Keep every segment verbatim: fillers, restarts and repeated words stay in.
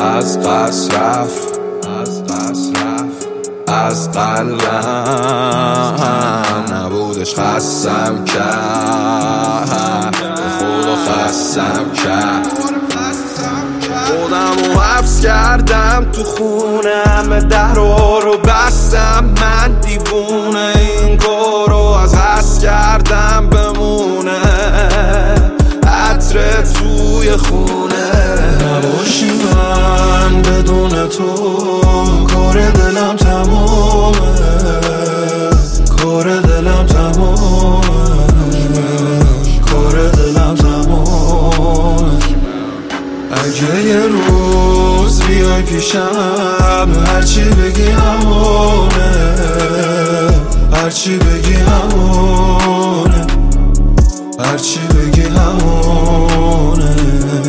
از قصد رفت، از قصد رفت، از قلبم نبودش خستم کرد، به خدا خستم کرد. خودم رو حبس کردم تو خونم، درها رو بستم، من دیوونه این کار رو از قصد کردم بمونه عطر توی خونه. نباشی من بدون تو کار دلم تمامه، کار دلم تمامه، کار دلم تمامه. اگه یه روز بیای پیشم هرچی بگی همونه، هرچی بگی همونه، هرچی بگی همونه.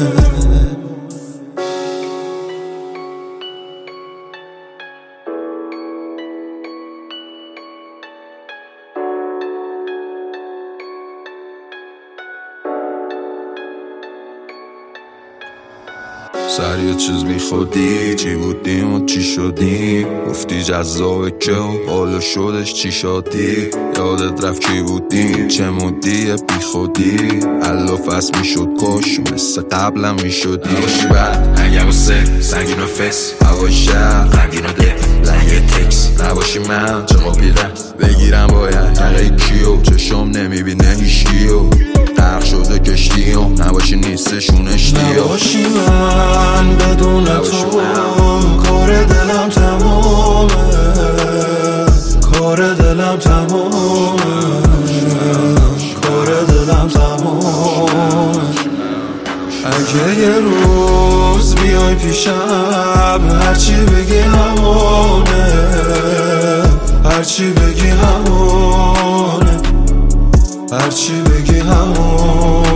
سر یه چیز بی خودی چی بودیم و چی شدیم، گفتی جذابه که و حالا شدش چی شدی. یادت رفت کی بودیم چه مودی بی خودی، الاف از می شد کش مثل قبلم می شدی. نباشی بعد هنگم و سه سنگین و فس هوای شهر غمگین و ده لنگ تکس. نباشی من چه قابیدم بگیرم باید یقه کیو، چشم نمیبینه هیشگیو غرق شده کشتیم. نباشی نیستشون اشتیو. نباشی من بدون تو کار دلم تمامه، کار دلم تمامه، کار دلم تمامه. اگه یه روز بیای پیشم هرچی بگی همونه، هرچی بگی همونه، هرچی بگی همونه.